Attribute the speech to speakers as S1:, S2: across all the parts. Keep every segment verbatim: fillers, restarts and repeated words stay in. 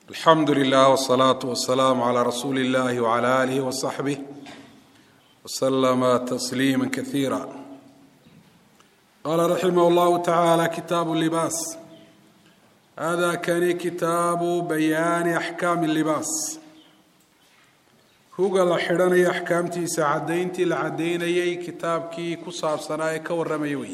S1: الحمد لله والصلاة والسلام على رسول الله وعلى آله وصحبه وسلم تسليما كثيرا. قال رحمه الله تعالى: كتاب اللباس. هذا كان كتاب بيان أحكام اللباس. هو قال حراني أحكامتي سعدينتي لعديني كتابكي كصاب صناي كورميوي.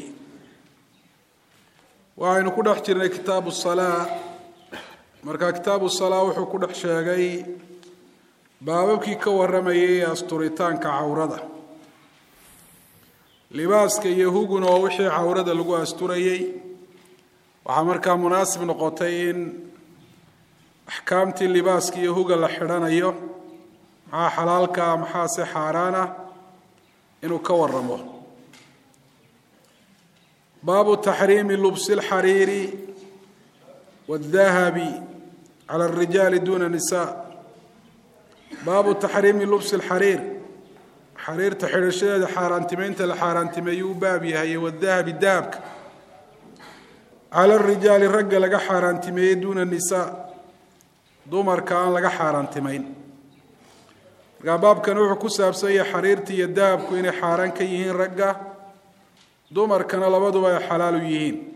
S1: وعين كل احترنا كتاب الصلاة. marka kitaabu salaa wuxuu ku dhex sheegay baababkii ka waramayay asturitaanka cawrada libaaska iyo huguna oo wixii cawrada lagu asturayay waxa markaa munaasib noqotay in ahkaamtii libaaska iyo huga la xiranayo maxaa xalaalka maxaa si xaaraana inuu ka waramo baabu tahriimi lubsi alxariiri والذهبي على الرجال دون النساء. باب تحريم لبس الحرير. حرير تحرير الشدة حارنتمين تل حارنتميو بابي هي والذهب الدابك على الرجال الرجال لقى حارنتمين دون النساء دومر كان لقى حارنتمين باب كانوا كسب سي حريرتي الدابك وين حارن كيهين رجال دومر كان لبدو حلال يهين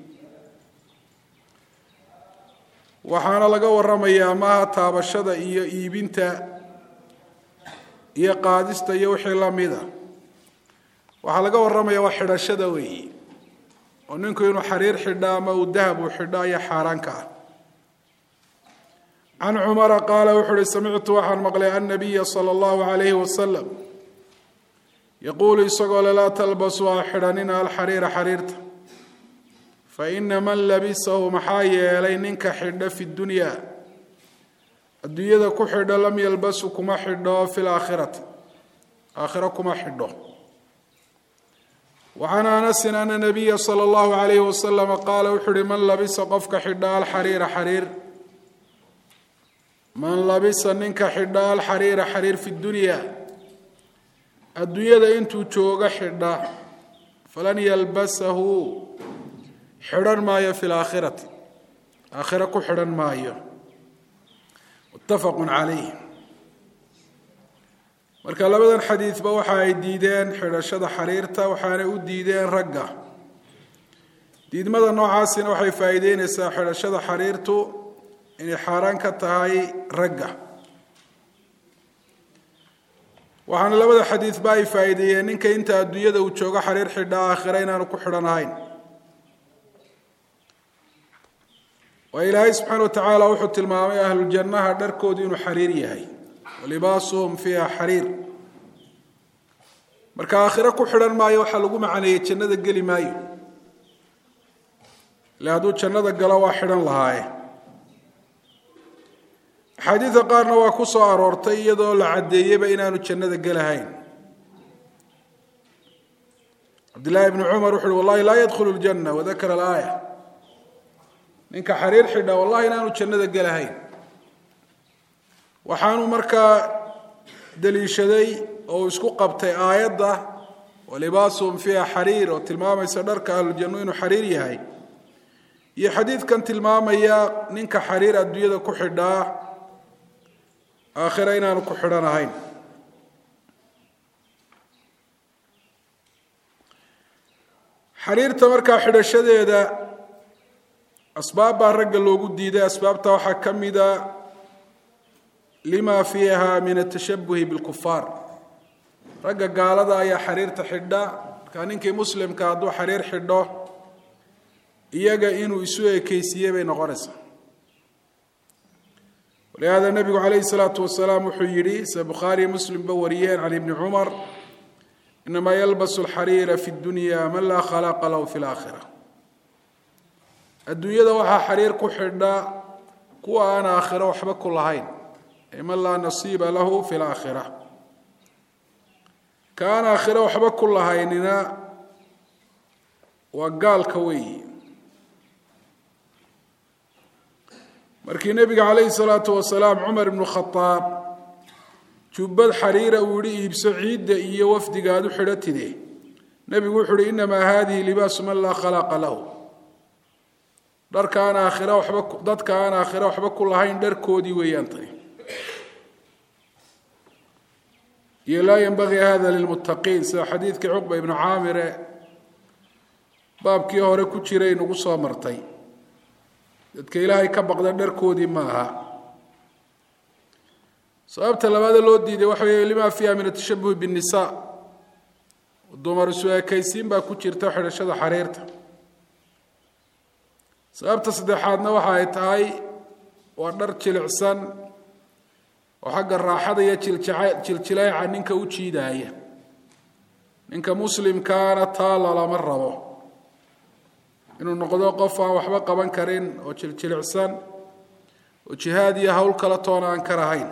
S1: waxaana laga waramayaa ma taabashada iyo iibinta iyo qaadista iyo wixii la mid ah waxa laga waramayaa wax xidhashada weey oo ninku inuu xariir xidha ama uu dahab u xidha ay xaraanka ah an umar qala wuxuu sami'tu waxaan maqlay an-nabiy sallallahu alayhi wasallam yaqulu isagoo la talbasu xidhanina al-xariira xariirta فإن من لبسه محايا لينك حد في الدنيا الدنيا كحد لم يلبسه كما حده في الآخرة آخرة كما حده. وعن أنس أن النبي صلى الله عليه وسلم قال وحر من لبس قفك حدا الحرير حرير من لبس منك حدا الحرير حرير في الدنيا الدنيا انتو تشوغ حدا فلن يلبسه حرن مايا في الآخرة آخرة كو حرن مايا متفق عليه. marka labadan xadiis ba waxa ay diideen xirashada xariirta waxaana u diideen ragga diidmada noocaasina waxay faa'iideynaysaa xirashada xariirtu inay xaraan ka tahay ragga waxaana labada xadiis ba ay faa'iideeyeen ninka inta adduunyada uu joogo xariir xidha aakhira inaanu ku xiranahayn وإلهي سبحانه وتعالى وحط المامي أهل الجنة دركو دين حريري ولباسهم فيها حرير مركا آخركو حران مايو حلقو معني جنة قلي مايو لهدو جنة قلوا حران لهاي حديث قارنا وكسو أرورتي يدو لعدي بينانو جنة قلهين عبد الله بن عمر وحل والله لا يدخل الجنة وذكر الآية ninka xariir xidha wallahi inaanu jannada galahayn waxaanu marka daliishaday oo isku qabtay aayada walibaasum fiha xariir oo tilmaamaysa dharka ahlu janno inuu xariir yahay iyo xadiidkan tilmaamaya ninka xariir adduunyada ku xidha aakhira inaanu ku xidhanahayn xariirta marka xidhashadeeda أسباب الرجل لوجود ديدا أسباب توحى كمدا لما فيها من التشبه بالكفار رجل قال هذا يا حرير تحدى كان إنك مسلم كادو حرير حدى يجا إنه يسوي كيسية بين غرسة ولهذا النبي عليه الصلاة والسلام وحيري سبخاري مسلم بوريان عن ابن عمر إنما يلبس الحرير في الدنيا من لا خلاق له في الآخرة الدنيا waxaa xariir ku xidha kuwa aan aakhiro waxba ku lahayn ima la nasiiba lahu fil aakhirah kaan aakhiro waxba ku lahaynina waa gaalka weey markii nabiga kaleey salaatu wasalaam umar ibn khattab jubad xariira uu yiri iibso ciida iyo wafdigaadu xidhatide nabigu wuxuu yiri inma hadhihi libaasu man la khalaqa lahu dharka aan aakhira waxba dadka aan aakhira waxba ku lahayn dharkoodii weeyaan tani iyo laa yanbagii hada lilmuttaqiin sida xadiidkii cuqba ibnu caamire baabkii hore ku jiray nagu soo martay dadka ilaahay ka baqda dharkoodii maaha sababta labaad loo diiday waxa weeye lima fiha min atashabbuh binnisaa dumar isu ekaysiin baa ku jirta xidhashada xariirta sababta saddexaadna waxa ay tahay waa dhar jilicsan oo xagga raaxada iyo jiljilayca ninka u jiidaaya ninka muslimkaana taala lama rabo inuu noqdo qof aan waxba qaban karin oo jiljilicsan oo jihaad iyo hawl kala toona aan ka rahayn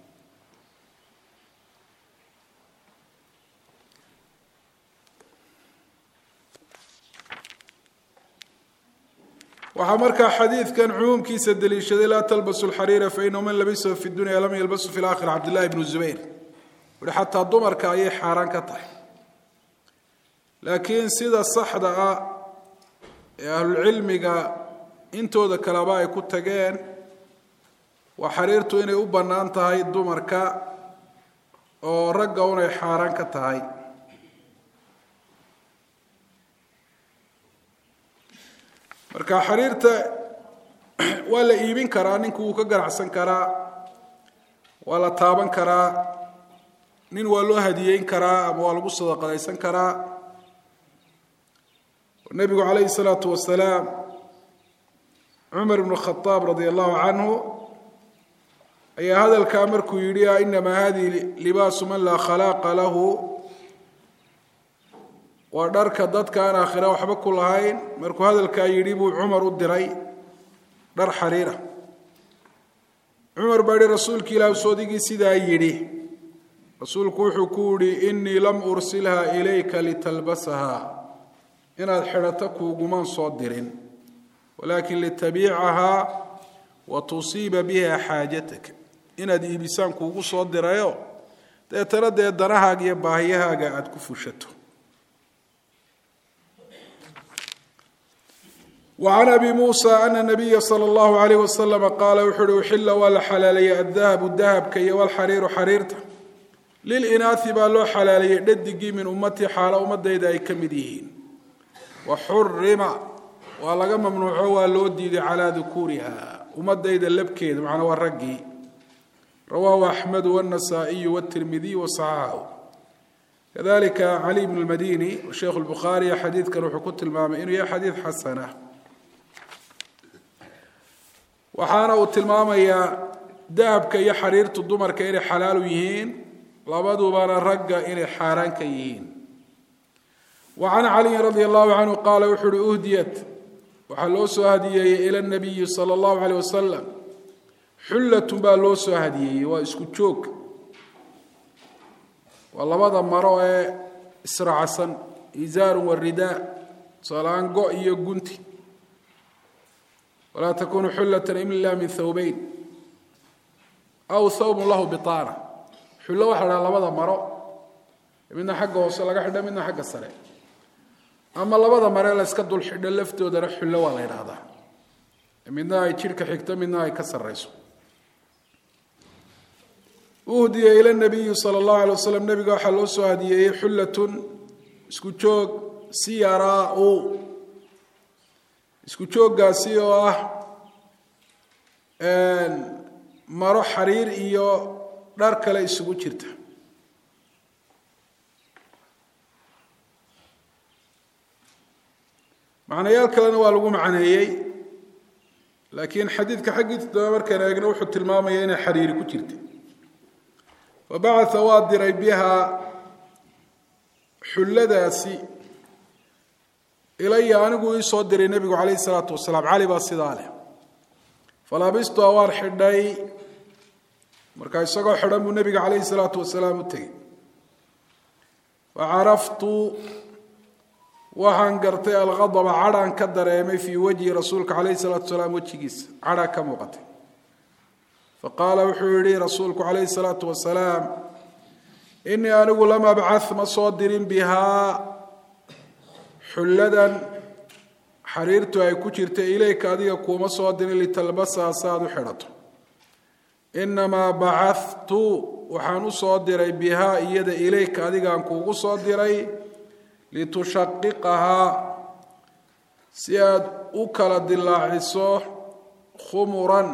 S1: waxaa markaa xadiidkan cumuumkiisa daliishaday laa talbasu lxariira fainahu man labisahu fi dunya lam yalbasu fi laakhira cabdillahi bnu zubayr wuhi xataa dumarka ayay xaaraan ka tahay laakiin sida saxda ah ee ahlulcilmiga intooda kaleba ay ku tageen waa xariirtu inay u bannaan tahay dumarka oo ragga unay xaaraan ka tahay marka xariirta waa la iibin karaa ninku wuu ka ganacsan karaa waa la taaban karaa nin waa loo hadiyeyn karaa ama waa lagu sadaqadaysan karaa nabigu calayhi salaatu wasalaam cumar ibnu khadaab radia allahu canhu ayaa hadalkaa markuu yidhi inamaa hadihi libaasu man laa khalaaqa lahu waa dharka dadka aan aakhira waxba ku lahayn markuu hadalkaa yidhi buu cumar u diray dhar xariira cumar baa yihi rasuulki ilaah soodigii sidaa yidhi rasuulku wuxuu ku yidhi innii lam ursilha ilayka litalbasaha inaad xidhato kuugumaan soo dirin walaakin litabiicahaa wa tusiiba biha xaajataka inaad iibisaan kuugu soo dirayo deetana dee danahaaga iyo baahiyahaaga aada ku fushato وعن أبي موسى أن النبي صلى الله عليه وسلم قال وحر وحل ولا حلالي الذهب الذهب كي والحرير حريرته للإناث بالو حلالي ددقي من أمتي حالة أمتي إذا يكمدين وحرم ولا ممنوع والودي على ذكورها أمتي إذا لبكيد معنا والرقي رواه أحمد والنسائي والترمذي وصححه كذلك علي بن المديني والشيخ البخاري حديث كانوا حكوت المامئين يا حديث حسنه waxaana uu tilmaamayaa dahabka iyo xariirtu dumarka inay xalaal u yihiin labadubana ragga inay xaaraan ka yihiin وعن علي رضي الله عنه قال وحر أهديت وحلو سهديه إلى النبي صلى الله عليه وسلم حلة بالو سهديه واسكتشوك والله هذا مرأة إسرعسا إزار والرداء صلان قو يقنتي ولا تكون حلة إلا من ثوبين أو ثوب له بطانة حلة واحدة لبضة مرة منها حقه وصل حدا منها حق السرع أما لبضة مرة لا يسكدوا الحدة لفت ودرح حلة ولا هذا منها يشرك حكته منها يكسر رئيسه أهدي إلى النبي صلى الله عليه وسلم نبي قال حلوسه هديه حلة سكوتشوك سيارة isku jooggaasi oo ah maro xariir iyo dhar kale isugu jirta macnayaal kalena waa lagu macneeyey laakiin xadiidka xaggiisa markaan eegno wuxuu tilmaamayaa inay xariiri ku jirta fabacatha waa diray bihaa xulladaasi إلي أنقو يصدر النبي عليه الصلاة والسلام علي باصداله فلابست أوار حداي مركا يسقى حرم النبي عليه الصلاة والسلام تي وعرفت وحنقرت الغضب عران كدر يمي في وجه رسولك عليه الصلاة والسلام وجهيس عرا كم وقت فقال وحوري رسولك عليه الصلاة والسلام إني أنقو لما بعث مصادر بها حلدا xariirtu ay ku jirta ilayka adiga kuma soo dirin litalbasa saad u xidhato inamaa bacadtu waxaan u soo diray bihaa iyada ilayka adigaan kuugu soo diray litushaqiqahaa si aad u kala dilaaciso khumuran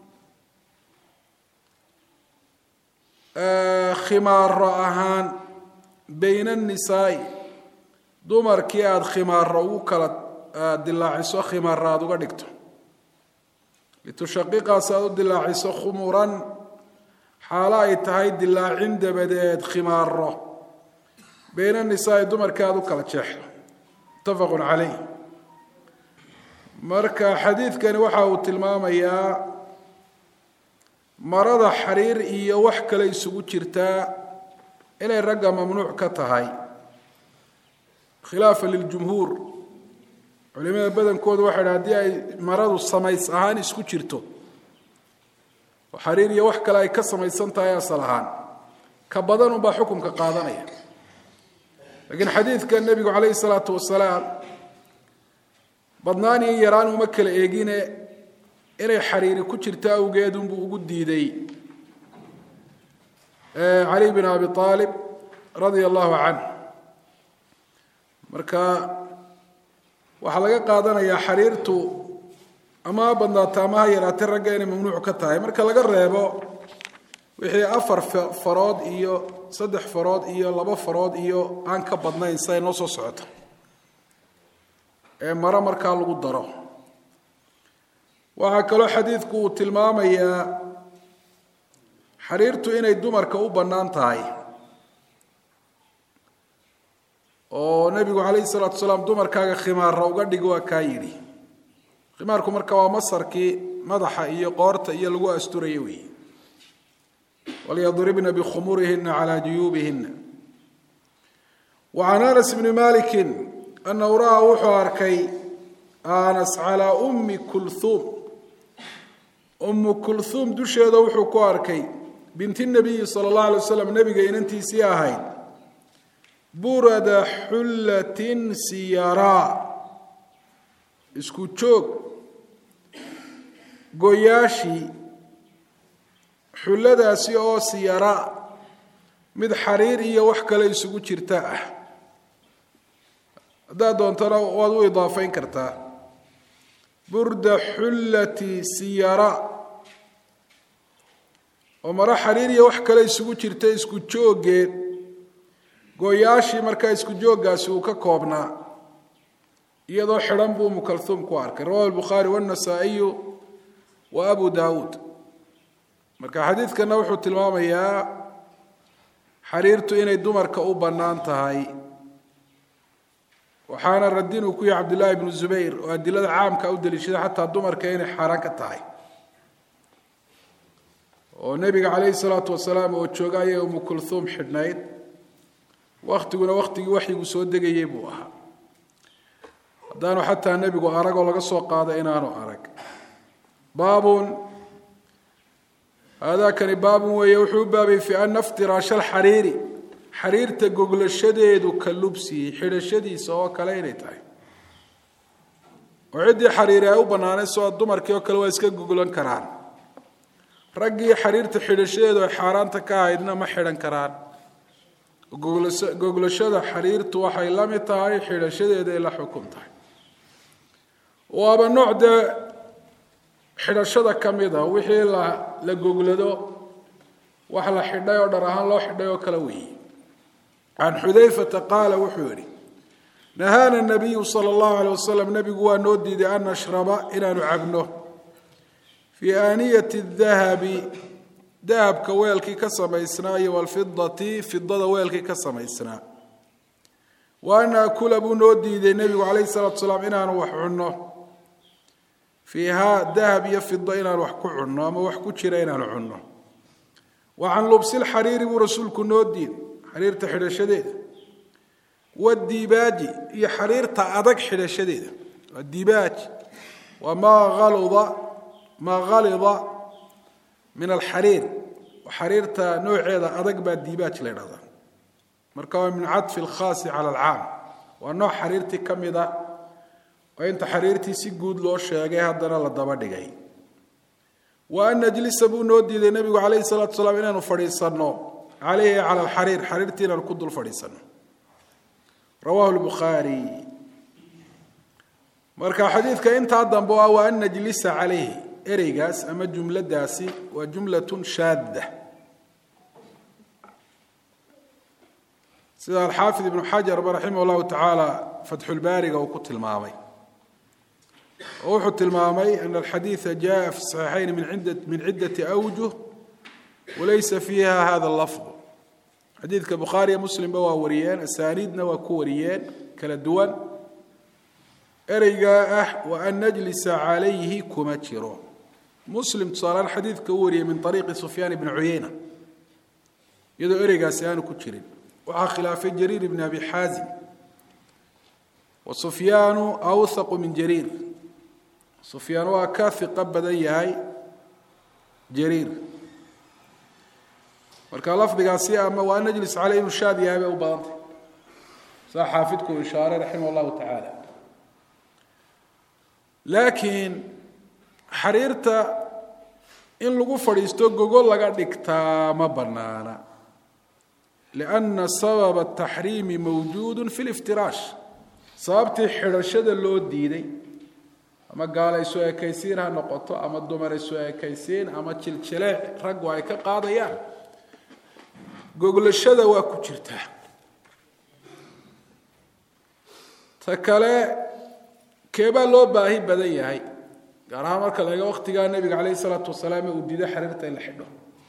S1: khimaaro ahaan bayna annisaa'i dumarkii aada khimaaro ugu kala dilaaciso khimaaro aada uga dhigto litushaqiqaa si aad u dilaaciso khumuran xaalo ay tahay dilaacin dabadeed khimaaro bayna annisaa'i dumarkii aada u kala jeexdo muttafaqun calayh marka xadiidkani waxa uu tilmaamayaa marada xariir iyo wax kale isugu jirtaa inay ragga mamnuuc ka tahay khilaafa liljumhuur culimada badankoodu waxay dhaha haddii ay maradu samays ahaan isku jirto oo xariir iyo wax kale ay ka samaysan tahay asal ahaan ka badan unbaa xukunka qaadanaya laakiin xadiidka nebigu calayhi salaatu wasalaam badnaan iyo yaraan uma kala eegine inay xariiri ku jirto awgeed unbuu ugu diiday cali bin abi aalib radia allahu canh marka waxaa laga qaadanayaa xariirtu ama ha badnaata ama ha yaraatay ragga inay mamnuuc ka tahay marka laga reebo wixii afar farood iyo saddex farood iyo laba farood iyo aan ka badnayn siday noo soo socota ee maro markaa lagu daro waxaa kaloo xadiidku uu tilmaamayaa xariirtu inay dumarka u bannaan tahay oo nebigu calayhi salaatu wasalaam dumarkaaga khimaara uga dhig waa kaa yidhi khimaarku marka waa masarkii madaxa iyo qoorta iyo lagu asturaya weeye walyadribna bikhumurihina calaa juyuubihina wa can anas bni malikin annahu ra'aa wuxuu arkay anas calaa ummi kulhuum ummu kulhuum dusheeda wuxuu ku arkay binti nabiyi sala allahu alay wasalam nebiga inantiisii ahayd burada xullatin siyaraa isku joog goyaashii xulladaasi oo siyaraa mid xariir iyo wax kale isugu jirta ah haddaad doontana waad u idaafayn kartaa burda xullati siyara oo maro xariir iyo wax kale isugu jirta isku jooggeed gooyaashii markaa isku jooggaasi uu ka koobnaa iyadoo xidhan buu umu kalhuum ku arkay rawahu albukhaari waannasaa'iyu wa abu daawuud marka xadiidkana wuxuu tilmaamayaa xariirtu inay dumarka u bannaan tahay waxaana radin uu ku yahay cabdullaahi bnu zubayr oo adilada caamka u daliishaday xataa dumarka inay xaaraan ka tahay oo nebiga calayhi salaatu wasalaam oo jooga ayay umu kulhuum xidhnayd waktiguna waktigii waxyigu soo degayey buu ahaa haddaanu xataa nebigu arag oo laga soo qaado inaanu arag baabun haadaakani baabun weeye wuxuu u baabay fi ana iftiraasha alxariiri xariirta goglashadeedu ka lubsiyi xidhashadiisa oo kale inay tahay oo ciddii xariiri ay u bannaanay soo dumarkii oo kale waa iska goglan karaan raggii xariirta xidhashadeedu ay xaaraanta ka ahaydna ma xidhan karaan goglashada xariirtu waxay la mid tahay xidhashadeeda ay la xukum tahay waaba nooc dee xidhashada ka mid a wixii la la goglado wax la xidhay oo dhar ahaan loo xidhay oo kale weeye can xudayfata qaala wuxuu yidhi nahaana nabiyu sala allahu alay wasalam nebigu waa noo diiday an nashraba inaanu cabno fii aaniyati dahabi dahabka weelkii ka samaysnaa iyo walfidati fidada weelkii ka samaysnaa wa an naakula buu noo diiday nebigu calayhi salatu wasalaam inaanu wax cunno fiihaa dahab iyo fido inaanu wax ku cunno ama wax ku jira inaanu cunno wa can lubsilxariiri buu rasuulku noo diiday xariirta xidhashadeeda wadiibaaji iyo xariirta adag xidhashadeeda diibaaj waa maa alida maa halida min alxariir xariirta nooceeda adag baa diibaaj la ydhahdaa marka waa min cadfi alkhaasi cala alcaam waa nooc xariirtii ka mid ah وإن تحريرتي سجود لو شاقي هدنا للضبا دقي وأن نجلس أبو نودي ذي النبي عليه الصلاة والسلام إننا نفريصنا عليه على الحرير حريرتنا نقض الفريصنا رواه البخاري مركا حديث كأنت عدن بوا وأن نجلس عليه إريغاس أما جملة داسي وجملة شادة سيدنا الحافظ ابن حجر رحمه الله تعالى فتح الباري وقت المامي وقت المامي أن الحديث جاء في الصحيحين من عدة من عدة أوجه وليس فيها هذا اللفظ حديث كبخاري مسلم بوا وريان أسانيدنا وكوريان كالدول إرجاء وأن نجلس عليه كمتشرو مسلم صار الحديث كوري من طريق سفيان بن عيينة يدو إرجاء سيان كتشرين وعلى خلاف جرير بن أبي حازم وسفيان أوثق من جرير سفيان وكاثق بدأي هاي جرير marka lafdigaasi ama waa najlis calayhi mushaad yahay u badan saxaafidku ishaare rahimahullahu ta'ala laakiin xariirta in lagu fadhiisto gogol laga dhigtaa ma banaana لأن سبب التحريم موجود في الافتراش sababtii xirashada loo diiday ama gaal ay soo ekaysiin ha noqoto ama dumar ay soo ekaysiin ama jiljileec rag way ka qaadayaan gogolashada waa ku jirtaa ta kale keeba loo baahi badan yahay gaar ahaan marka laga waqtiga nabiga kaleey salaatu wasalaam uu diiday xiriirta in la xidho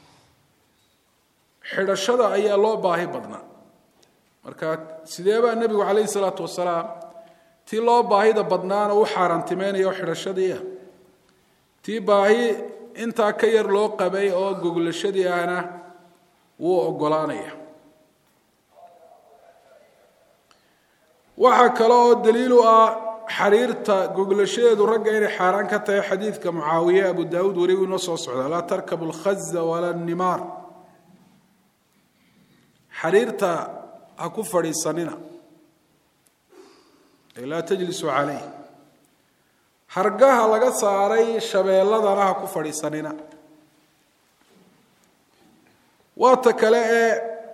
S1: xidhashada ayaa loo baahi badnaa marka sideeba nabiga kaleey salaatu wasalaam ti loo baahida badnaana uu xaaraantimeeyo xidhashadii ti baahi inta ka yar loo qabay oo gogolashadii ahna wuu ogolaanaya waxa kale oo daliil u ah xariirta goglasheedu ragga inay xaraan ka tahay xadiidka Muawiya Abu Daawud wariyo inoo soo socda la tarkabu al-khazza wala an-nimar xariirta ha ku fadhiisanina ila tajlisu alayhi hargaha laga saaray shabeeladana ha ku fadhiisanina waata kale ee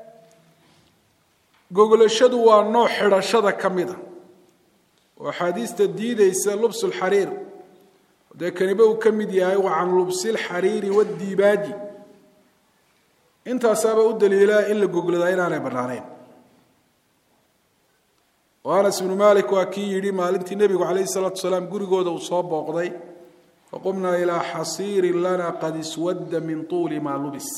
S1: gogolashadu waa nooc xidhashada kamida oo xadiista diidaysa lubsul xariir de kaniba uu kamid yahay waa aan lubsil xariiri wadiibaaji inta sabab u daliila in la gogolada inaanay banaaneen Anas ibn Malik waa kii yiri maalintii nabiga kaleey salaatu salaam gurigooda uu soo booqday faqumna ila hasir lana qad iswadda min tul ma lubis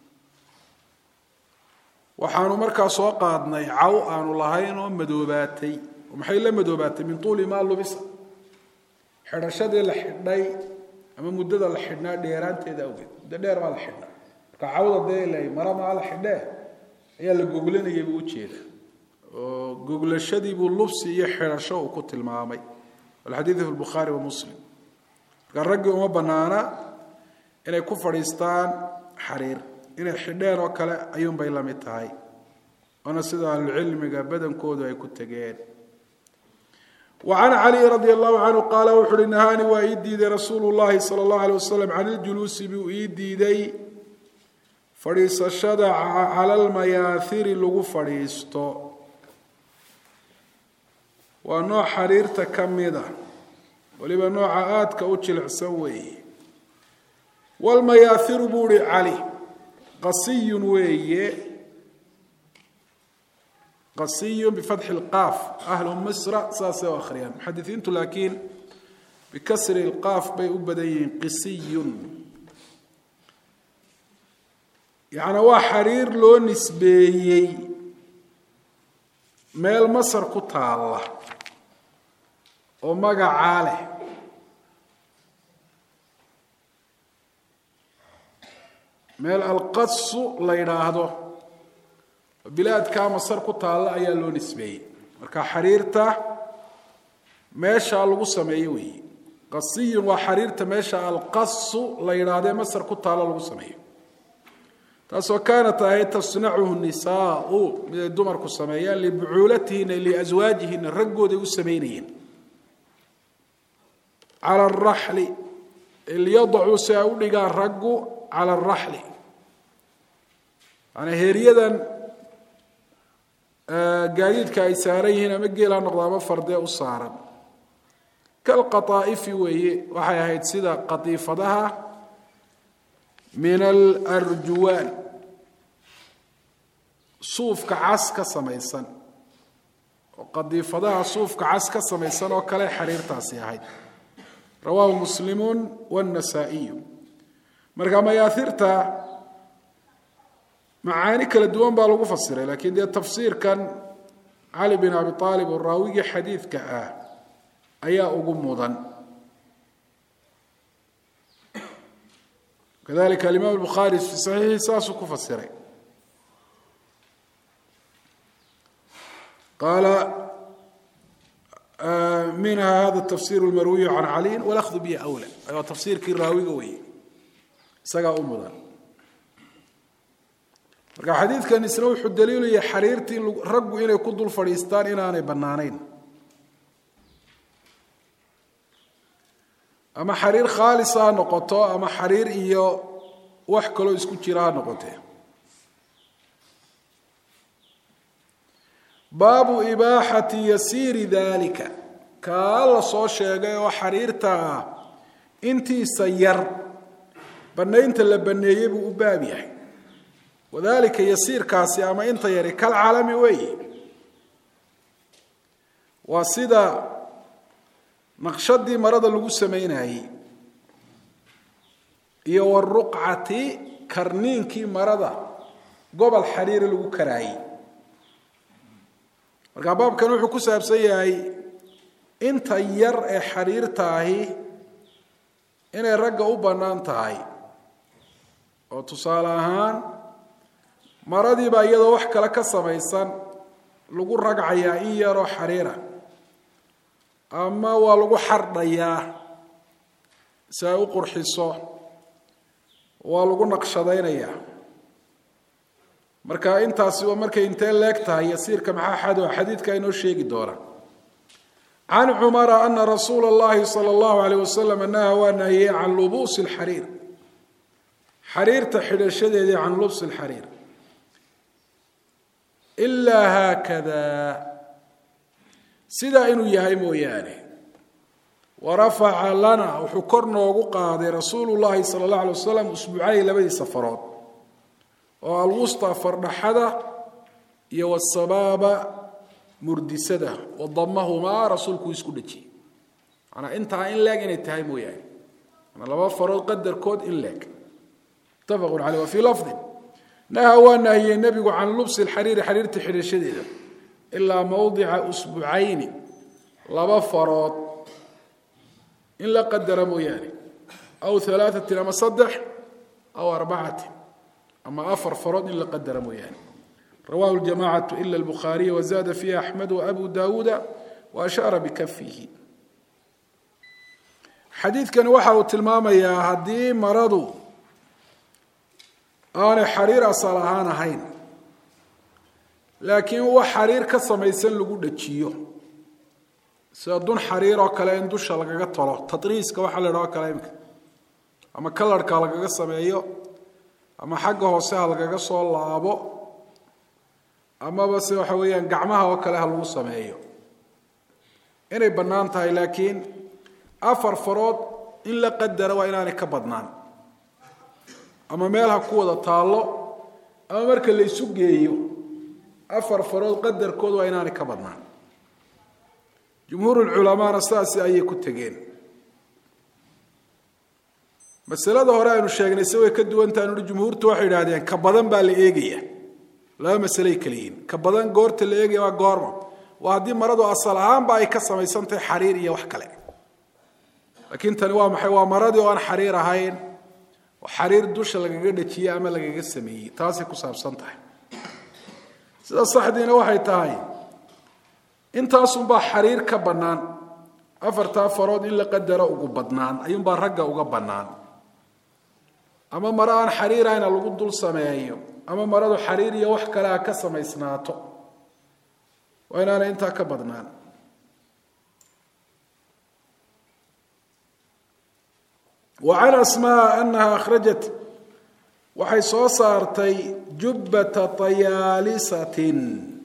S1: waxaanu markaa soo qaadnay caw aanu lahayn oo madoobaatay maxay la madoobaatay min tuuli ma lubis xirashadii la xidhay ama muddada la xidhnaa dheeraanteeda awgeed muddo dheer baa la xidhnaa marka cawda deelay mara ma la xidhay ayaa la goglanayay buu jeeda oo goglashadii buu lubsi iyo xirasho uu ku tilmaamay wal hadith fi al-Bukhari wa Muslim garag uma banaana inay ku fadhiistaan xariir inay xidheen oo kale ayuun bay la mid tahay ana sida cilmiga badankoodu ay ku tageen وعن علي رضي الله عنه قال وحر نهاني وإيدي رسول الله صلى الله عليه وسلم عن الجلوس بإيدي دي فريس الشدع على المياثير اللغو فريستو ونوع حرير تكمده ولبا نوع عاد كأوتشل عسوي والمياثير بوري علي قصي ويه قصي بفتح القاف أهل مصر ساسة وآخرين محدثين لكن بكسر القاف بي أبدين قصي يعني هو حرير لو نسبي ميل مصر كتالة ومقع عاله meel alqas la yiraahdo bilaad ka masar ku taala ayaa loo nisbeeyay marka xariirta meesha lagu sameeyo way qasiy wa xariirta meesha alqas la yiraahdo masar ku taala lagu sameeyo taasoo kaanat ay tasnacuhu nisaa mid dumar ku sameeyaan li buulatiina li azwaajihiina ragooda u sameeyeen على الرحل ليضعوا ساودغا رغو على الرحل أنا هيريدا قايدك أي ساريهن ما جيلا نقضى فرده وصارا كالقطائف وهي وحي هيد سيدا قطيفدها من الأرجوان صوف كعس كسميسن وقطيفدها صوف كعس كسميسن وكلا حرير تاسي هيد رواه مسلم والنسائي مرقا ما ياثرتا معاني كلا دوان بالغو فسره لكن دي التفسير كان علي بن ابي طالب الراوي حديث كاه ايا اوغو مودن كذلك الامام البخاري في صحيح ساسو كفسره قال منها هذا التفسير المروي عن علي والاخذ به اولى ايوا تفسير كي راوي وي سغا امودن marka xadiidkan isna wuxuu daliil u yahay xariirtii raggu inay ku dul fadhiistaan inaanay banaanayn ama xariir khaalis ah noqoto ama xariir iyo wax kale isku jira noqotay baabu ibaahati yasiri dalika kaala soo sheegay oo xariirta intii sayar banaynta la baneeyay buu u baab yahay وذلك يصير كاسي أما أنت يري كالعالم وي وصيدا نقشدي مرض اللي سمين هي يو الرقعة كرنين كي مرض قبل حرير اللي كراي الرقاباب كانوا يحكوا ساب سيئي انت ير حرير تاهي إن الرقا أبنان تاهي وتصالحان maradii baa iyadoo wax kala ka samaysan lagu ragcayaa in yaro xariira ama waa lagu xardhayaa si ay u qurxiso waa lagu naqshadaynayaa marka intaasi waa markay intee leeg tahay yasiirka maxaa xado xadiidka inoo sheegi doona عن عمر أن رسول الله صلى الله عليه وسلم نهى ونهي عن لبوس الحرير حرير تحرير شديد عن لبس الحرير إلا هكذا سيدا إنو يهي موياني ورفع لنا وحكرنا وقاضي رسول الله صلى الله عليه وسلم أسبوعي لبدي سفرات والوسطى فرنحدة يو السباب مردسدة وضمهما رسولك يسكدتي أنا أنت إن لاك إن التهي موياني أنا لما فرد قدر كود إن لاك اتفقوا عليه وفي لفظ نهى ونهي النبي عن لبس الحرير حرير تحرير شديدة إلا موضع أسبوعين لما فرط إلا قدر موياني أو ثلاثة أما صدح أو أربعة أما أفر فرط إلا قدر موياني رواه الجماعة إلا البخاري وزاد فيها أحمد وأبو داود وأشار بكفه حديث كان وحا وتلماما يا هدي مرضو أنا حرير أصلها هين لكن هو حرير كسميسن لو دجيو سادون حرير او كلا ان دوش لغا تولو تطريس كو خل لو كلا يمكن اما كلر كا لغا سميو اما حق hoose لغا soo laabo ama bas waxa weeyaan gacmaha oo kala lagu sameeyo inay banaan tahay laakiin afar farood in la qadaro waa inaanay ka badnaan ama meelaha ku wada taalo ama marka la isu geeyo afar farood qadarkood waa inaanay ka badnaan jumhuur ulama asaasi ay ku tageen masalada hore aynu sheegnay si way ka duwantaan u jumhuurtu waxay yiraahdeen ka badan baa la eegaya laba masalay kaliin ka badan goorta la eegaya waa goorma waa hadii maradu asal ahaan ba ay ka samaysantay xariir iyo wax kale laakiin tani waa maxay waa maradi oo aan xariir ahayn وحرير دوش لغا دجيه ama lagaga sameeyay taasi ku saabsan tahay sida saxdiina waxay tahay intaas un ba xariir ka banaan afarta farood in la qadaro ugu badnaan ayun ba ragga uga banaan ama maraan xariir ayna lagu dul sameeyo ama maradu xariir iyo wax kale ka samaysnaato waa inaanay inta ka badnaan وعن أسماء أنها أخرجت waxay soo saartay jubbata tayaalisatin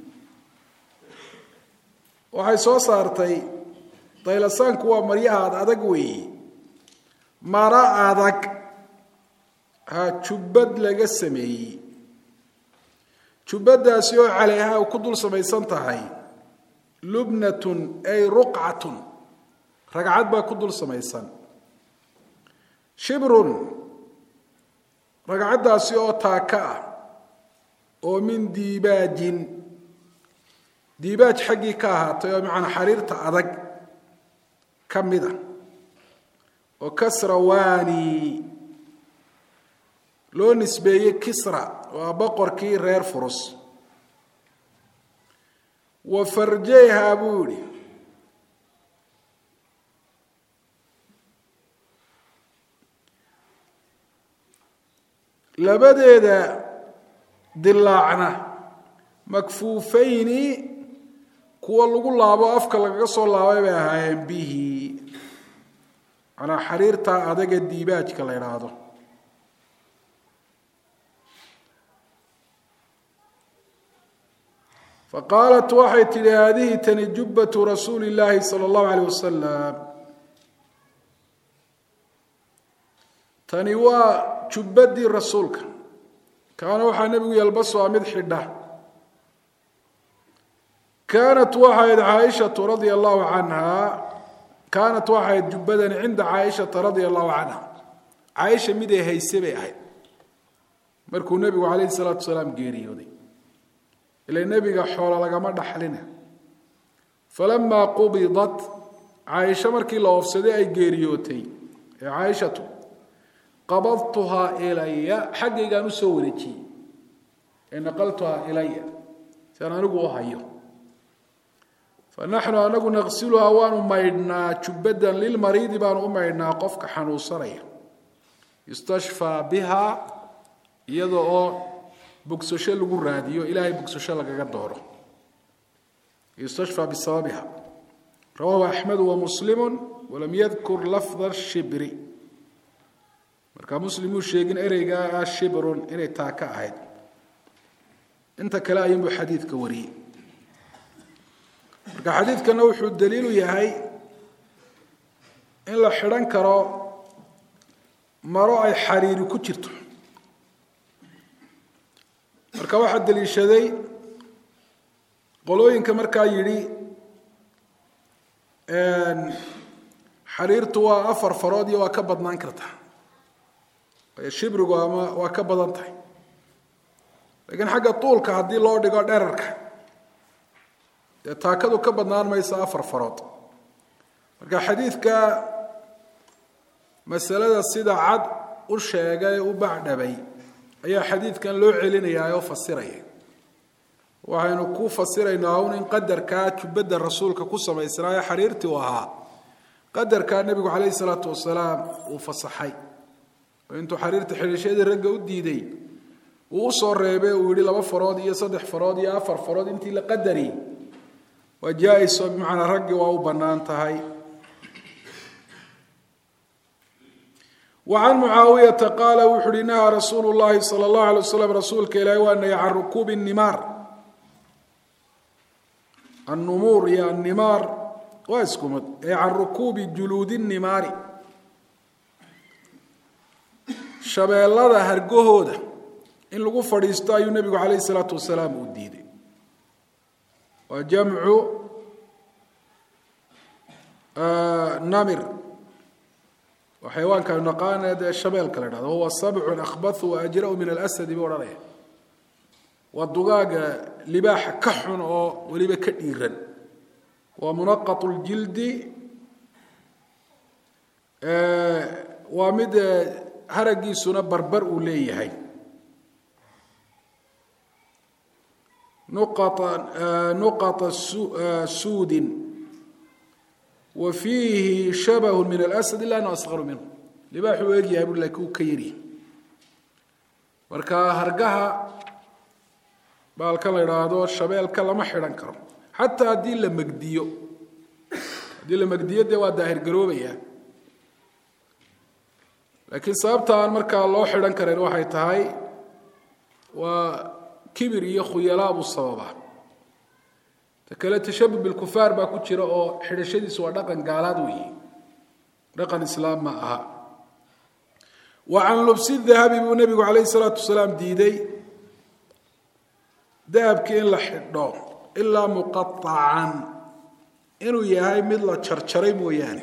S1: waxay soo saartay taylasaanku waa maryaha adag weeye mara adag ha jubbad laga sameeyey jubbadaasi oo caleeha ku dul samaysan tahay lubnatun ay ruq'atun ragcad baa ku dul samaysan shibrun ragcadaasi oo taaka ah oo min diibaajin diibaaj xaggii ka ahaatay oo macna xariirta adag ka mid ah oo kasrawaani loo nisbeeyey kisra waa boqorkii reer furus wa farjayha buu yidhi labadeeda dilaacna makfuufayni kuwa lagu laabo afka lagaga soo laabay bay ahaayeen bihi calaa xariirta adaga diibaajka la yidhaahdo faqaalat waxay tidhi haadihi tani jubbatu rasuuli illaahi sala allahu calayh wasalam tani waa jubbadii rasuulka kaana waxaa nebigu yalbasuha mid xidha kaanat waxayd caaishatu radia allahu canha kaanat waxayd jubbadani cinda caaishata radia allahu canha caaisha mid ay hayse bay ahayd markuu nebigu calayhi salaatu wasalaam geeriyooday ila nebiga xoola lagama dhaxlina falamaa qubidat caaisha markii la oofsaday ay geeriyootay ee caaishatu qabadtuhaa ilaya xaggaygaan u soo wareejiyey ee naqaltuhaa ilaya si aan anigu u hayo fanaxnu anagu naqsiluhaa waanu maydhnaa jubbadan lilmariidi baanu u maydhnaa qofka xanuunsanaya yustashfaa bihaa iyada oo bogsasho lagu raadiyo ilaahay bogsasho lagaga dooro yustashfaa bisababiha rawaahu axmedu wa muslimu walam yadkur lafda shibri marka muslim uu sheegin ereyga shibrun inay taaka ahayd inta kale ayuu xadiidka wariyay marka xadiidkana wuxuu daliil u yahay in la xiran karo maro ay xariiri ku jirto marka waxa daliishaday qolooyinka markaa yidhi xariirtu waa afar farood iyo waa ka badnaan kartaa shibrigu ama waa ka badan tahay laakiin xagga tuulka haddii loo dhigo dherarka dee taakadu ka badnaan maysa afar farood marka xadiidka masalada sida cad u sheegay u bacdhabay ayaa xadiidkan loo celinayaa oo fasiraya waxaynu ku fasiraynaa un in qadarkaa jubbadda rasuulka ku samaysnaayo xariirtii u ahaa qadarkaa nebigu calayhi salaatu wasalaam uu fasaxay intuu xariirta xidhashadii ragga u diiday uu u soo reebay uu yidhi laba farood iyo saddex farood iyo afar farood intii la qadari waa jaa-iso bimacnaa raggii waa u bannaan tahay وعن معاوية قال وحري نهى رسول الله صلى الله عليه وسلم رسولك إلهي وأن عن ركوب النمار النمور يا النمار واسكمت عن ركوب جلود النمار shabeellada hargahooda in lagu fadhiisto ayuu nebigu calayhi salaatu wasalaam uu diiday waa jamcu namir waa xayawaanka aynu naqaana dee shabeelka la idhahdo huwa sabcun akhbathu wa ajra'u min alasadi buu odhanaya waa dugaaga libaaxa ka xun oo weliba ka dhiiran waa munaqatu ljildi waa mid haragiisuna barbar uu leeyahay nuqata nuqata suudin wa fiihi shabahu min alasad ila annahu asqaru minhu libaaxu u egyahay buu laakiin uu ka yari marka hargaha baalka la idhaahdo shabeelka lama xidhan karo xataa haddii la magdiyo haddii la magdiyo dee waa daahir garoobaya laakiin sababta aan markaa loo xidhan karin waxay tahay waa kibir iyo khuyalaa buu sababaa takale tashabbub bil kufaar baa ku jira oo xidhashadiisu waa dhaqan gaalaad weeye dhaqan islaam ma aha wa an lubsi dhahabi bu nabigu alayhi salatu wasalam diiday dahabki in la xidho illa muqatta'an inuu yahay mid la jarjaray mooyaane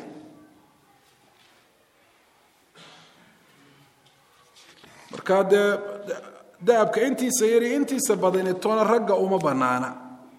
S1: marka dahabka intiisa yari intiisa badan toona ragga uma banaana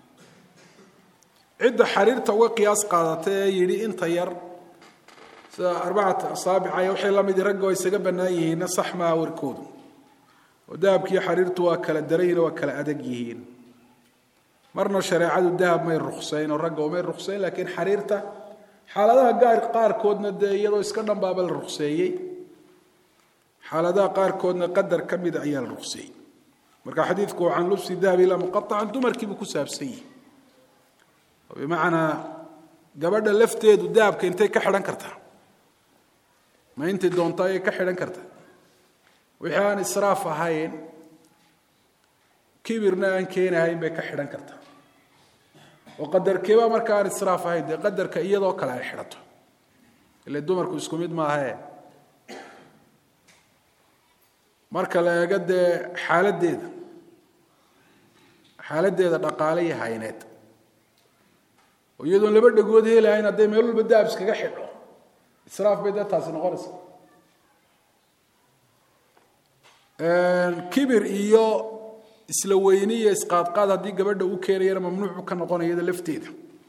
S1: cid xariirta uga qiyaas qaadatay yiri inta yar sida arbacata asaabic ay waxay la mid ragga oo isaga banaan yihiin sax ma warkoodu wadaabkii xariirtu waa kala dareen waa kala adag yihiin marna shariicadu dahab may ruqsayn oo ragga may ruqsayn laakiin xariirta xaaladaha gaar qaar koodna iyadoo iska dhanbaaba la ruqseeyay xaaladaha qaar koodna qadar kamid ayaa la ruqseeyay marka xadiidku aan lubsi dahab ila muqatta'an dumarkii ku saabsan بمعنى gabadha lafteedu dahabka intay ka xiran kartaa ma inta doontaa ay ka xiran kartaa wixii aan israaf ahayn kibirna aan keenahayn bay ka xiran kartaa oo qadarkeeba marka aan israaf ahayn de qadarka iyadoo kale ay xirato ilaa dumarku isku mid ma aha marka la eego de xaaladeeda xaaladeeda dhaqaale iyo hayneed ويدون لبد جود هي لين أدي ميلول بدأ بس كجا حلو إسراف بدأ تاسن غرس كبر إياه إسلوينية إسقاط قادة دي قبل ده وكيرير ممنوع كان نقول يدا لفتيد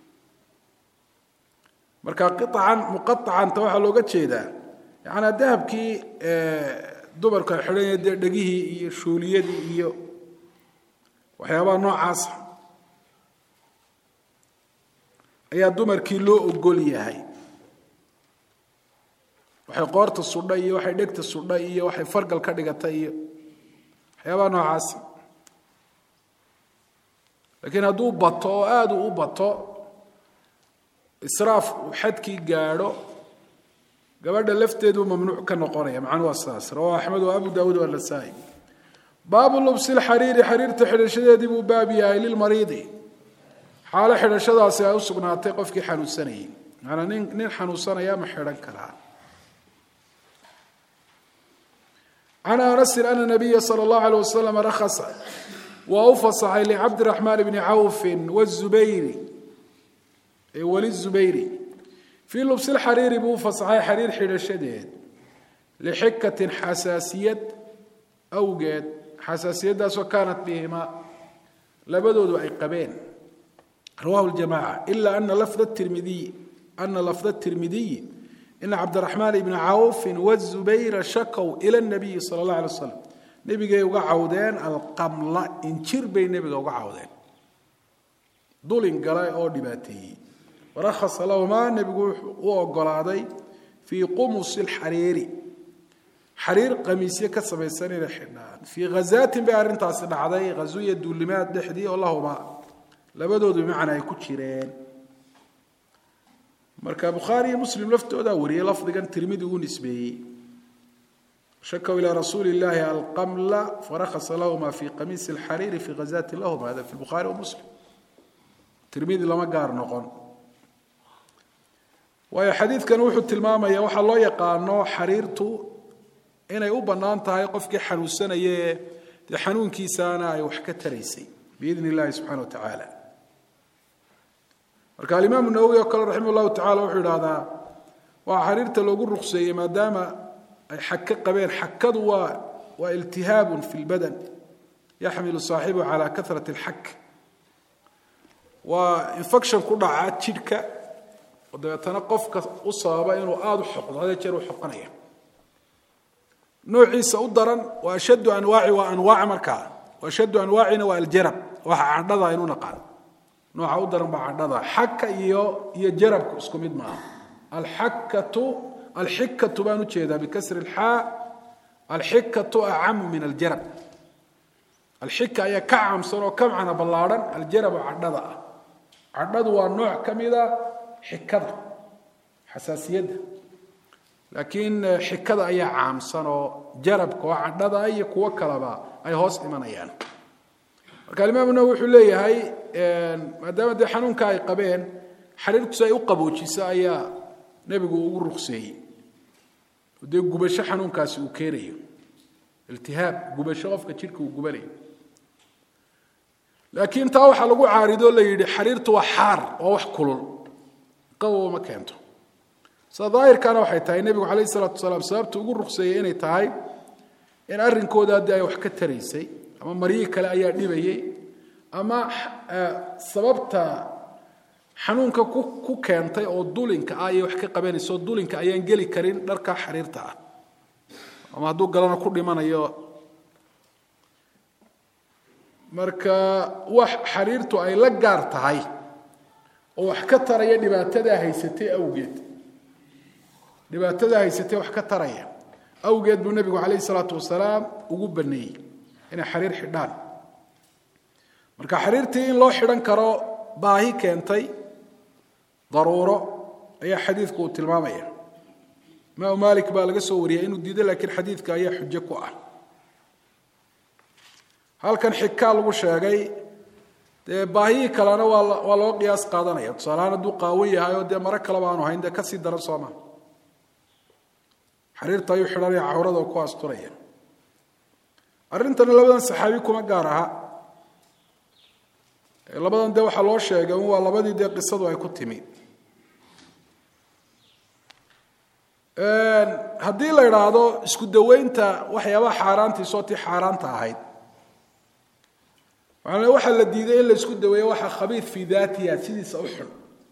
S1: مركا قطعا مقطعا توحى لو قد شيء ده يعني الذهب كي دبر كان حلين دقيه شولية دي إياه وحيابا نوع عاصم ayaa dumarkii loo ogol yahay waxay qoorta sudhay iyo waxay dhegta sudhay iyo waxay fargal ka dhigatay iyo waxyaaba noocaas laakiin hadduu bato aad u bato israaf xadkii gaadho gabadha lafteedu mamnuuc ka noqonaya macna waa saas rawahu ahmed wa abu daawud wa an-nasa'i baabu lubsi al-hariri xariirta xidhashadeedii buu baab yahay lil mariidi حال حرشadaasi ay u sugnaatay qofkii xanuunsanayay ana nin nin xanuunsanaya ma xiran kara ana rasul anna nabiy sallallahu alayhi wasallam rakhasa wa awfasaha li abd الرحمن بن عوف والزبير ولي الزبير في لبس الحرير بو فصحى حرير حرشديد لحكة حساسية أوجد حساسية داس وكانت بهما لبدود عقبين رواه الجماعة إلا أن لفظ الترمذي أن لفظ الترمذي إن عبد الرحمن بن عوف والزبير شكوا إلى النبي صلى الله عليه وسلم نبي جاي وقعودين القملة إنشر بين نبي وقعودين دول إنقلاء أو دباتي ورخص لهما نبي وقعودي في قمص الحريري حرير قميصية كسب السنة الحنان في غزات بأرن تاسد عضي غزوية دولمات دحدي والله ما لبدود بمعنى يكون شيرين مركب بخاري مسلم لفته دوري لفظ كان ترمذي ونسبي شكوا إلى رسول الله القمل فرخص لهما في قميص الحرير في غزات لهم هذا في البخاري ومسلم ترمذي لما قار نقون ويا حديث كان وحد تلمامة يا وح الله يقانو حريرته إن يوبنان تهاي قفك حنوسنا يه حنون كيسانا يوحك تريسي بإذن الله سبحانه وتعالى marka imaam an-Nawawi qala rahimahullahu ta'ala wuxuu yiraahdaa waa xariirta loogu ruqseeyay maadaama ay xakka qabeen xakkadu waa waa iltihaab fi al-badan yahmilu saahibu ala kathrati al-hakk waa infection ku dhaca jidhka wadana qofka u sababa inuu aad u xoqdo hada jeer u xoqanaya noociisa u daran waa ashaddu anwaa'i wa anwaa' marka waa ashaddu anwaa'ina waa al-jarab waxa cadhada inuu naqaan نوع أودر بعدها حكة يو يجرب اسكميد معه الحكة الحكة بانو كذا بكسر الحاء الحكة أعم من الجرب الحكة هي كعم صاروا كم عنا باللارن الجرب عددا عددا والنوع كم إذا حكة حساسية laakiin xikada ayaa caamsan oo jarabka oo cadhada iyo kuwa kalaba ay hoos imanayaan marka imaam Nawawi wuxuu leeyahay maadaama de xanuunka ay qabeen xariirtu ay u qaboojisa ayaa nabigu ugu ruqseeyay de gubasho xanuunkaasi uu keenayo iltihaab gubasho qofka jirka uu gubanayo laakiin taa waxa lagu caarido la yiri xariirtu waa xaar oo wax kulul qabow ma keento sadaayir kana waxay tahay nabigu kaleey salaatu wasalaam sababtu ugu ruqseeyay inay tahay in arrinkooda ay wax ka tareysay ama mariye kale ayaa dhibayay ama sababta xanuunka ku keentay oo dulinka ay wax ka qabanayso dulinka ayaan gali karin dharka xariirta ah ama haduu galana ku dhimanayo marka wax xariirtu ay la gaar tahay oo wax ka taraya dhibaatada haysatay awgeed dhibaatada haysatay wax ka taraya awgeed buu nabigu kaleey salaatu wasalaam ugu baneeyay in xariir xidhaan marka xariirtii in loo xidhan karo baahi keentay daruuro ayaa xadiidku tilmaamaya ma Malik baa laga soo wariyay inuu diiday laakiin xadiidka ayaa xujo ku ah halkan xikaal lagu sheegay de baahi kalena waa loo qiyaas qaadanaya salaana duu qaawan yahay oo de mara kala baan ahayn de ka sii daran Soomaa xariirta ayuu xidhanaya cawrada ku asturaya arrintan labadan saxaabi kuma gaar aha labadan de waxa loo sheegay waa labadii de qisadu ay ku timi een hadii la yiraahdo isku daweynta waxyaabaha xaaraantii soo tii xaaraanta ahayd waxana waxa la diiday in la isku daweeyo waxa khabiir fi daatiya sidiisa u xun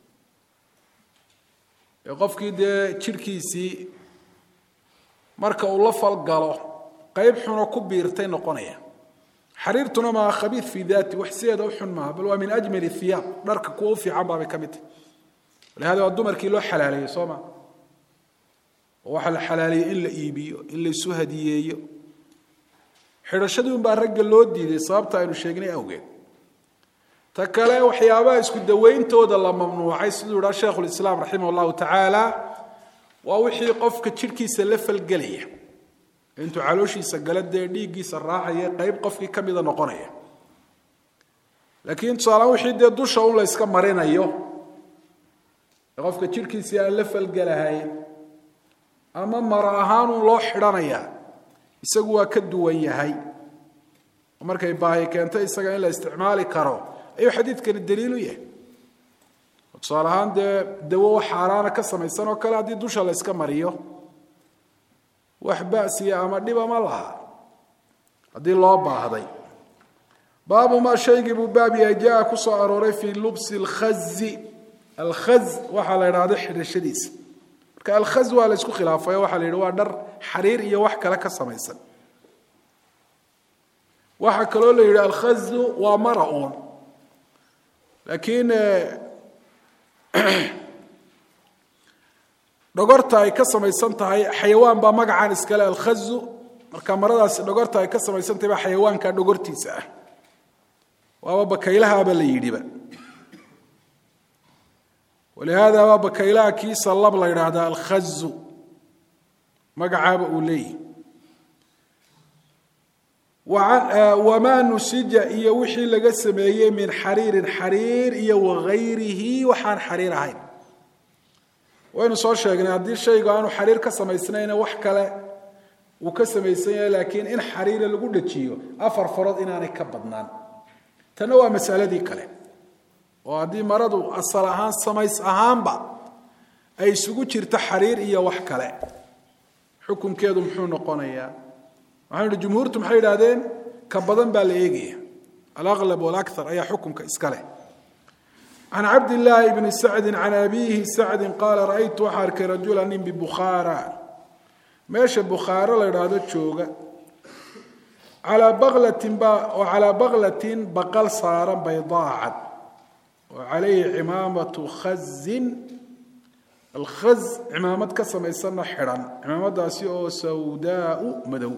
S1: ee qofkii de jirkiisii marka uu la falgalo qayb xun oo ku biirtay noqonaya xariirtuna ma khabiir fi daati waxseeda u xun ma bal waa min ajmal thiyab dharka ku fiican baa kamid walaada waa dumarkii loo xalaaleeyay Soomaa waxa la xalaaleeyay in la iibiyo in la soo hadiyeeyo xirashadu baa rag loo diiday sababta aynu sheegnay awgeed ta kale waxyaabaha isku daweyntooda la mamnuucay sidoo raa Sheekh Islaam rahimahullahu ta'ala waa wixii qofka jirkiisa la falgalaya intuu calooshiisa galada dhiigiisa raacaya qayb qofkii kamida noqonaya laakiin salaam wixii de dusha uu la iska marinayo qofka jirkiisa la falgalahay ama mar ahaan loo xidhanaya isagu waa ka duwan yahay markay baahi keento isaga in la isticmaali karo ayu xadiidkan daliil u yahay salaam de dawo xaraana ka samaysan oo kale hadii dusha la iska mariyo wax baasiya ama dhiba ma laha hadii loo baahday baabu ma shaygi buu baab yahay ku soo arooray fi lubs al-khazz al-khazz waxa la yiraahdo xidhashadiisa marka al-khazz waa la isku khilaafay waxa la yiraahdo waa dhar xariir iyo wax kale ka samaysan waxa kale oo la yiraahdo al-khazz waa mara'un laakiin dhogorta ay ka samaysan tahay xayawaan ba magacaan iskale al-khazz marka maradaas dhogorta ay ka samaysan tahay xayawaanka dhogortiisa ah waa bakaylaha ba la yiriba ولهذا waa bakaylaha kiisa lab la yiraahdo al-khazz magacaaba uu leeyahay وما نسج iyo wixii laga sameeyay min xariir xariir iyo wagayrihi waxaan xariir ahayn waynu soo sheegnay hadii shayga aanu xariir ka samaysnayna wax kale uu ka samaysan yahay laakiin in xariir lagu dhajiyo afar farad inaanay ka badnaan tan waa mas'aladii kale oo hadii maradu asal ahaan samays ahaanba ay isugu jirto xariir iyo wax kale xukunkeedu muxuu noqonayaa waxaan jumhuurtu maxay yiraahdeen ka badan baa la eegaya al-aghlab wal akthar ayaa xukunka iska leh عن عبد الله بن سعد عن أبيه سعد قال رأيت وحرك رجلا ببخارى ماشى بخارى ليرادو جوجا على بغلة با وعلى بغلة بقل صار بيضاء وعليه عمامة خز الخز عمامة كسم يسمى حران عمامة داسيو سوداء مدو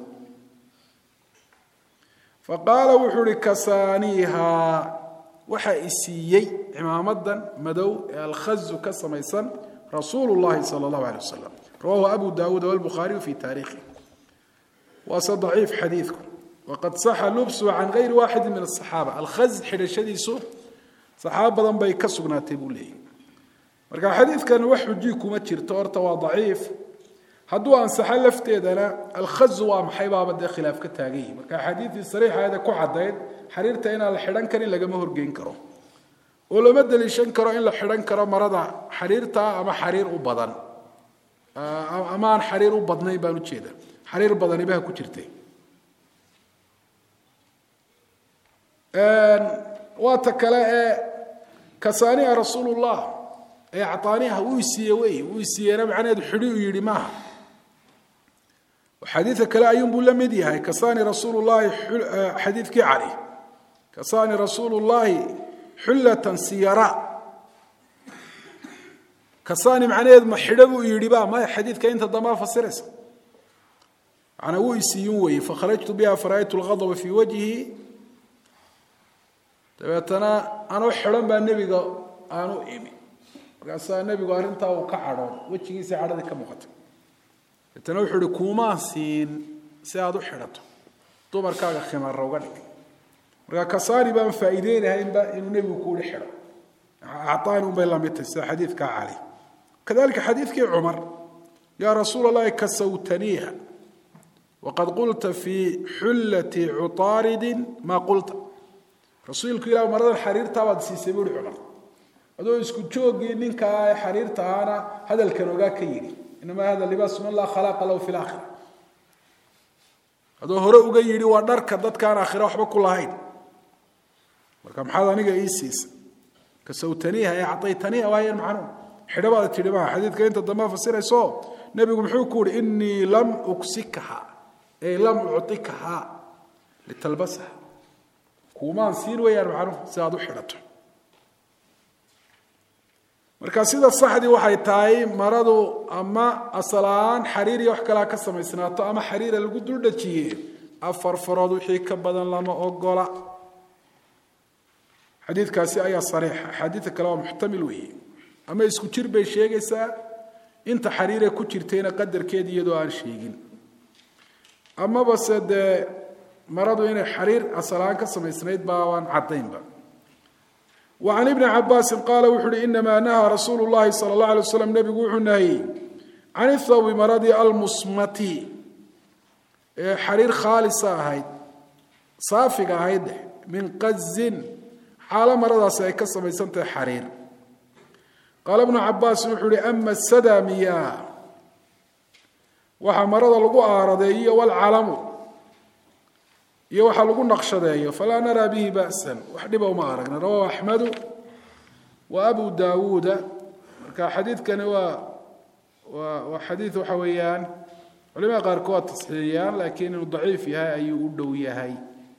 S1: فقال وحري كسانيها وحيسيي عمامة مدو الخز كسم يسمى رسول الله صلى الله عليه وسلم رواه أبو داود والبخاري في تاريخه وصد ضعيف حديثكم وقد صح لبسه عن غير واحد من الصحابة الخز حرشدي سو صحابة بي كسغناتي بولي marka xadiidkan wax xuji kuma jirto horta waa daciif haduu aan saxal lafteedana al-khaz waa maxay baaba de khilaaf ka taagay marka xadiidii sariixada ku cadeed xariirta in la xiran karin laga ma horgeyn karo oo lama dalishan karo in la xiran karo marada xariirta ama xariir u badan ama aan xariir u badnayn baan u jeedaa xariir badan ibaha ku jirtay een waa ta kale ee kasaani rasuulullah ee actaaniha uu siiyay way uu siiyay macnaheedu xidhi u yiri maaha وحديث كلا أيوم بولا مديها كساني رسول الله حديث كي عليه كساني رسول الله حلة سيراء كساني معناه ما حدبوا يريبا ما حديث كأنت ضما فسرس أنا هو يسيوي فخرجت بها فرأيت الغضب في وجهي تبعتنا أنا حرم بالنبي أنا إيمي قال النبي قال أنت وكعرض وجهي سعرض كمقت تنوحر كوماسين سادو حرته دمر كاغا خمار روغدك marka kasaari baan faa'iideeyay in ba inuu nabigu ku xiro aataanu bay la mid tahay xadiidka cali kadalika xadiidkii umar ya rasuul kasawtaniha وقد قلت في حلة عطارد ما قلت رسولك الى مرض الحرير تابد سيسبور عمر ادو اسكو جوغي نينكا حريرتا انا هذا الكنوغا كيري انما هذا اللباس من الله خلق له في الاخره هذا هره uga yiri waa dharka dadkaan aakhira waxba ku lahayn marka maxaa aniga iisiis ka sawtaniha ay actaytaniha waayeen macno xidhabada tidhiba xadiidka inta dama fasirayso nabigu muxuu ku yiri inni lam uksikaha ay lam u'tikaha litalbasaha kuma siin weeyaan macno saad u xidhato marka sida saxdi waxay tahay maradu ama asalaan xariir iyo wax kala ka samaysnaato ama xariir lagu dul dhajiyay afar farood wixii ka badan lama ogola xadiidkaasi ayaa sariix xadiid kale oo muhtamil weey ama isku jir bay sheegaysaa inta xariir ku jirtayna qadarkeed iyadoo aan sheegin ama basade maradu inay xariir asalaan ka samaysnayd baa cadaynba وعن ابن عباس قال وحري إنما نهى رسول الله صلى الله عليه وسلم نبي وحنهي عن الثوب مرضي المصمتي حرير خالصة هاي صافقة هاي من قز حال مرضى سيكسر بيسنت حرير قال ابن عباس وحري أما السدامية وحا مرضى لقوا آردية والعلم يوحى لقوا نقشدية فلا نرى به بأسا وحدبه وما أرقنا رواه أحمد وأبو داود حديث كان هو وحديث حويان ولما قال كوات تصحيحيان لكن ضعيف هاي أي أدوية هاي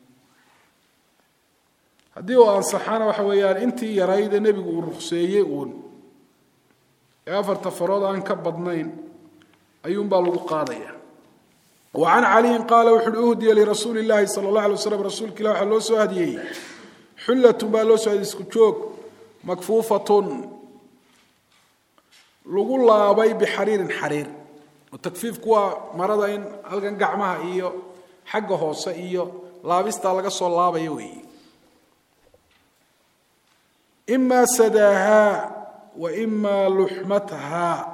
S1: هديه أنصحانا وحويان انت يرايد النبي الرخصيون يافر تفراد عن كبضنين أيون بالغ قاضية وعن علي قال وحد أهدي لرسول الله صلى الله عليه وسلم رسول كلا وحلو سهديه حلة بالو سهدي سكتشوك مكفوفة لقول الله أبي بحرير حرير والتكفيف كوا مرضين هلقن قعمها إيو حقه هوسا إيو لابستا لقى صلى الله بيوي إما سداها وإما لحمتها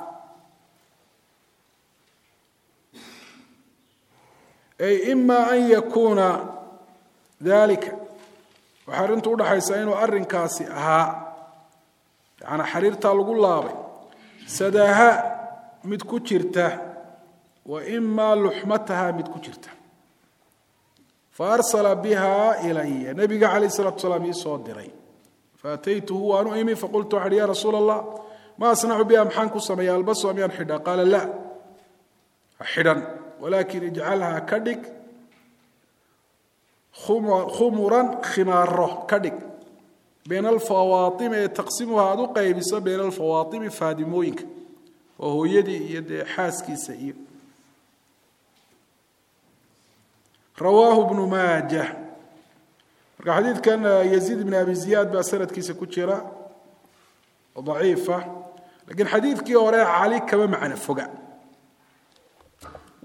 S1: أي إما أن يكون ذلك وحرنت وضع حيسين وأرن كاسي ها يعني حريرتا لقول الله سداها متكوشرته وإما لحمتها متكوشرته فأرسل بها إلي نبي عليه الصلاة والسلام يصدري فأتيته وأنا إيمي فقلت يا رسول الله ما أصنع بها محنك السماء البس وميان حدا قال لا حدا ولكن اجعلها كدك خمرا خماره كدك بين الفواطم تقسمها ذو قيبس بين الفواطم فادموينك وهو يدي يد حاسكي سئيب رواه ابن ماجه الحديث كان يزيد بن أبي زياد بأسنة كيسة كتيرة ضعيفة لكن حديث كي وراء علي كما معنى فقع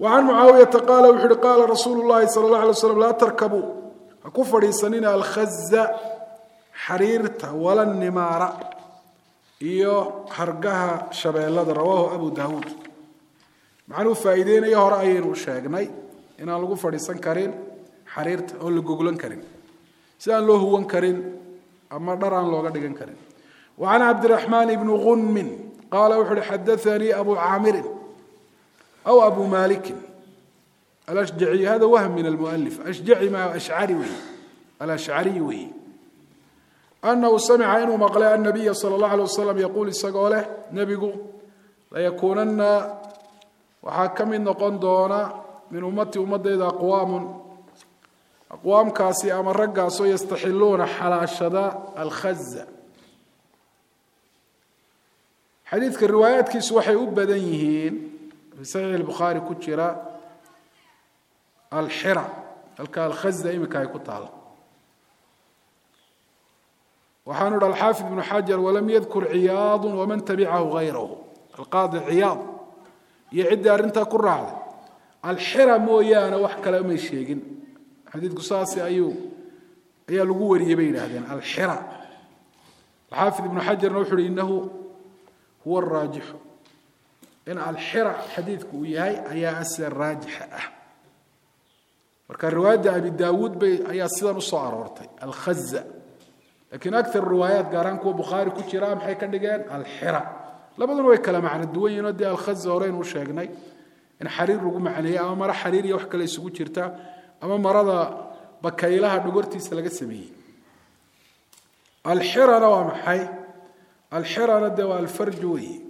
S1: وعن معاوية قال وحر قال رسول الله صلى الله عليه وسلم لا تركبوا كفر سنين الخز حريرته ولا النمارة إيو حرقها شبيلة رواه أبو داود معنو فايدين إيو رأيين وشاقناي إنا لغو فريسان كارين حريرته أو لغوغلان كارين سيان لو هوان كارين أما دران لغا ديغان كارين وعن عبد الرحمن بن غنم قال وحر حدثني أبو عامر أو أبو مالك الأشجعي هذا وهم من المؤلف أشجعي ما أشعري وي الأشعري وي أنه سمع إنه مقلع النبي صلى الله عليه وسلم يقول السقالة نبيقو ليكونن وحاكم نقون دونا من أمتي أمتي إذا أقوام أقوام كاسي أمر رقاسو يستحلون حلاشة الخزة حديث الروايات كيس وحي أبدينيهين في صحيح البخاري كتشرا الحرة الخزة إيمي كاي كتالا وحانر الحافظ بن حجر ولم يذكر عياض ومن تبعه غيره القاضي عياض يعد أرنتا كرعة الحرة مويانا وحكا لما يشيقن حديث قصاصي أيوه هي لقوة يبين هذين الحرة الحافظ بن حجر نوحر إنه هو الراجح إن الحرة حديثك وياي أي أسر راجحة وكان رواية أبي داود بي أي أسر نصار ورطي الخزة لكن أكثر الروايات قارنكو بخاري كتيرام حيكن دقان الحرة لابد نوي كلام عن الدوين ينودي الخزة ورين وشاقناي إن حرير رقم عليه أما مرة حرير يوحك لي سقوط شرتا أما مرة بكايلها نقرتي سلقة سميه الحرة نوع محي الحرة ندوى الفرجوي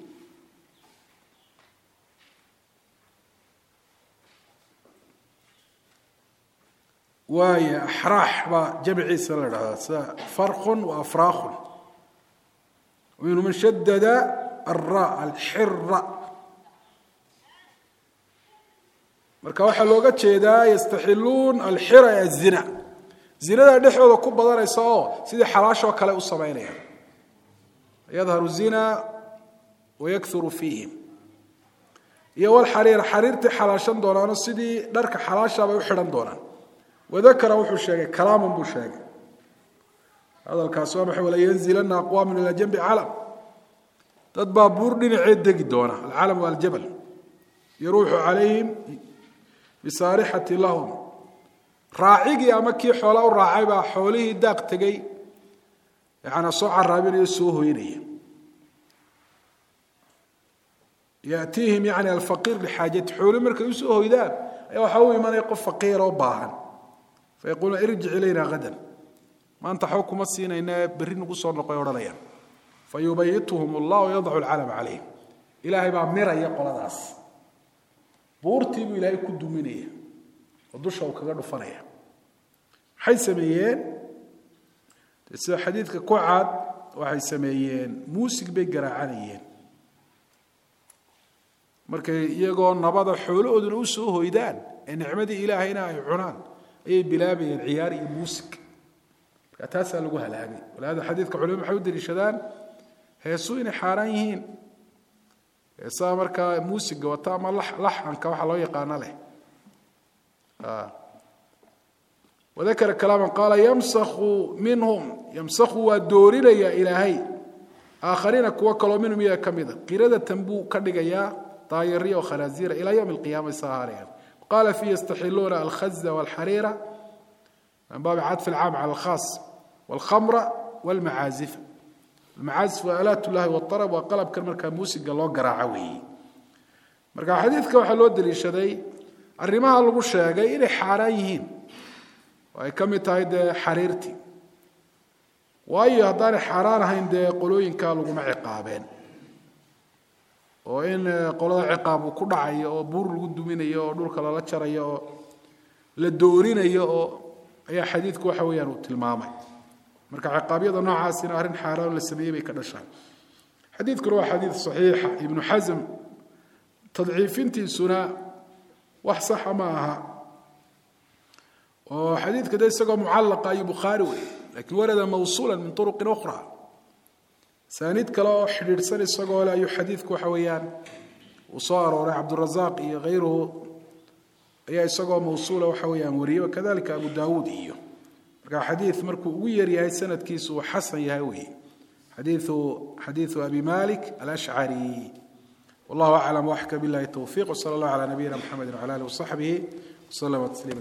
S1: وهي أحراح وجمع سلرها فرخ وأفراخ ومنه من شدد الراء الحرة marka waxa looga jeedaa yastaxilun alhira yazina zinada dhexdooda ku badanaysa oo sidii xalaasho kale u sameeyay yadharu zina ويكثر فيهم iyo wal xariir xariirta xalaashan doonaan sidii dharka xalaasha bay u xiran doonaan وذكر وحو sheegay kalaaman buu sheegay hadalkaas waa maxay wala yanzilana aqwaamun ila janbi alam dad baa buur dhinaceed degi doona al-alam wal jabal yaruuhu alayhim بصارحة لهم راعي أما كي حوله راعي با حوله داق تجي يعني صوع الرابين يسوه ينيه يأتيهم يعني الفقير لحاجة حوله مركز يسوه يدان أيوة حوي من يقف فقير وباهن فيقول ارجع إلينا غدا ما أنت حوكم السينة إن برين قصور نقيور ليا فيبيتهم الله ويضع العلم عليهم إلهي بقى مرة يقول داس buurtii buu ilaahay ku duminaya oo dusha uu kaga dhufanaya waxay sameeyeen sida xadiidka ku cad waxay sameeyeen muusig bay garaacanayeen markay iyagoo nabada xoolahooduna u soo hoydaan ee nicmadii ilaahayna ay cunaan ayay bilaabayeen ciyaar iyo muusig taas lagu halaagay walaada xadiidka culimadu waxay u dirishadaan heesu inay xaaraan yihiin إذا مركا موسيقى وتام لح لحن كواحد الله يقانا له آه. وذكر كلاما قال يمسخ منهم يمسخ ودوري لي إلهي آخرين كوكلوا منهم يا كمذا قردة تنبو كدقيا طايرية وخنازير إلى يوم القيامة سهارين قال في يستحلون الخز والحريرة من باب عطف العام على الخاص والخمر والمعازف المعازف وآلات الله والطرب وقلب كلمة كموسيقى الله قراعوي مركا حديثك waxa loo daliishaday arimaha lagu sheegay inay xaraan yihiin way kamid tahay xariirti waayo hadaan xaraan ahayn de qolooyinka lagu ma ciqaabeen oo in qolada ciqaab ku dhacayo oo buur lagu duminayo oo dhulka la jarayo oo la doorinayo oo ayaa xadiidku waxa weeyaan uu tilmaamay marka ciqaabyada noocaas in arin xaraan la sameeyay bay ka dhashaan xadiidku waa xadiid saxiix ibn Hazm tadciifintii suna wax sax ma aha oo xadiidka da isagoo mucallaqa ay bukhari way laakiin warada mawsuulan min turuq ukhra sanid kale oo xiriirsan isagoo la ayu xadiidku waxa weeyaan uu soo arooray Abdul Razzaq iyo غيره ayaa isagoo mawsuula waxa weeyaan wariyo kadalika abu daawud iyo marka xadiis markuu ugu yar yahay sanadkiisu uu xasan yahay weey xadiisu xadiisu abi malik al-ash'ari والله اعلم واحكم بالله التوفيق وصلى الله على نبينا محمد وعلى اله وصحبه وسلم تسليما